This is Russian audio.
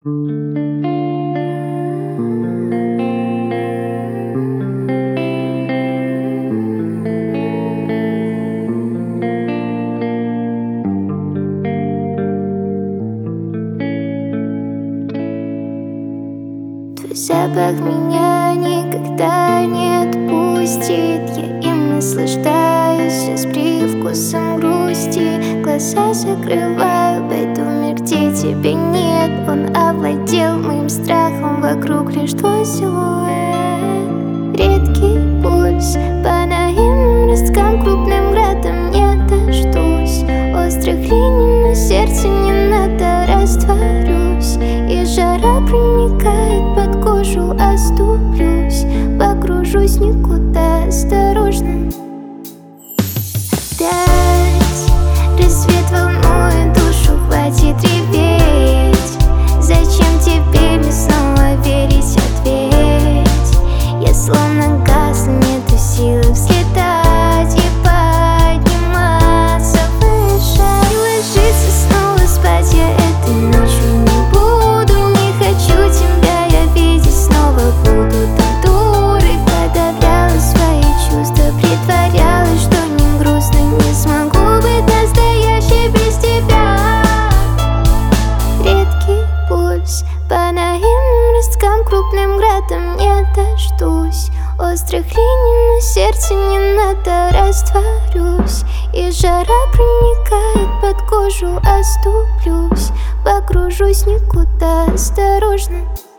Твой запах меня никогда не отпустит. Я им наслаждаюсь с привкусом грусти. Глаза закрываю, пойду в мир, где тебя нет. Он овладел моим страхом, вокруг лишь твой силуэт. Редкий пульс по наивным росткам, крупным градом не дождусь. Острых линий на сердце не надо, растворюсь. И жара проникает под кожу, оступлюсь. Погружусь никуда, осторожно. Опять рассвет волнует душу, хватит реветь. Зачем теперь мне снова верить? Ответь. Я словно гасла, нету силы взлетать и подниматься выше. И ложиться снова спать я этой ночью не буду. Не хочу тебя я видеть снова, буду там дурой. Подавляла свои чувства, притворялась, что не грустно. Не смогу быть настоящей без тебя. Редкий пульс по наивным росткам, крупным градом не дождусь. Острых линий на сердце не надо, растворюсь. И жара проникает под кожу, оступлюсь. Погружусь никуда, осторожно.